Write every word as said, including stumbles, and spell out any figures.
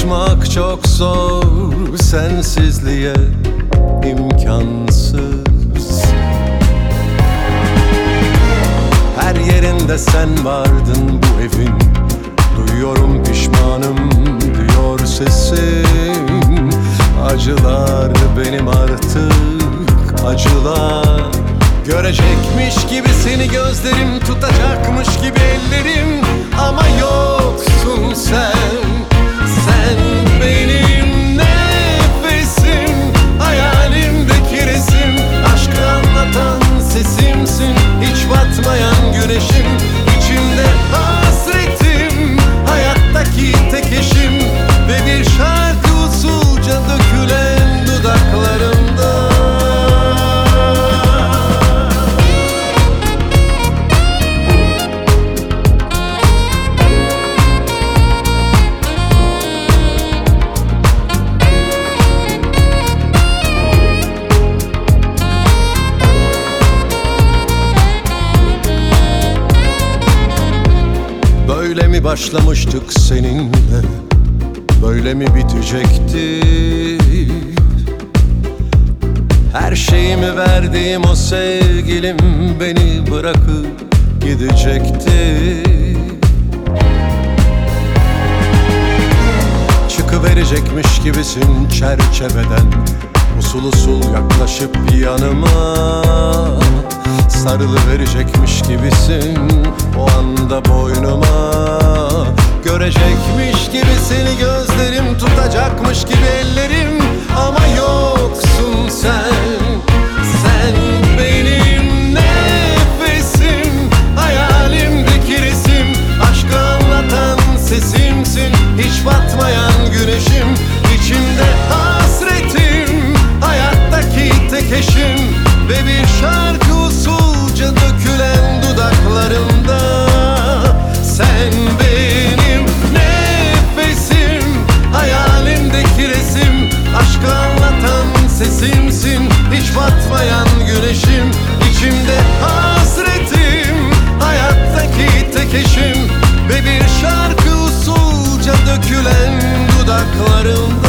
Alışmak çok zor sensizliğe, imkansız. Her yerinde sen vardın bu evin. Duyuyorum pişmanım diyor sesin. Acılar benim artık, acılar. Görecekmiş gibi seni gözlerim, tutacakmış gibi ellerim. Ama yoksun sen, sen benim nefesim, hayalimdeki resim. Aşkı anlatan sesimsin, hiç batmayan güneşim. İçimde hasretim, hayattaki tek eşim. Ve bir şarkı usulca dökülen dudaklarımda. Böyle mi başlamıştık seninle, böyle mi bitecekti? Her şeyimi verdiğim o sevgilim beni bırakıp gidecekti. Çıkıverecekmiş gibisin çerçeveden, usul usul yaklaşıp yanıma. Sarılıverecekmiş gibisin o anda boynuma. Görecekmiş gibi seni gözlerim, tutacakmış gibi ellerim. Ama yoksun sen, sen benim nefesim, hayalimdeki resim. Aşkı anlatan sesimsin, hiç batmayan güneşim. İçimde hasretim, hayattaki tek eşim. Ve bir şarkı usulca dökülen dudaklarımda. Sen benim nefesim, hayalimdeki resim. Aşkı anlatan sesimsin, hiç batmayan güneşim. İçimde hasretim, hayattaki tek eşim. Ve bir şarkı usulca dökülen dudaklarımda.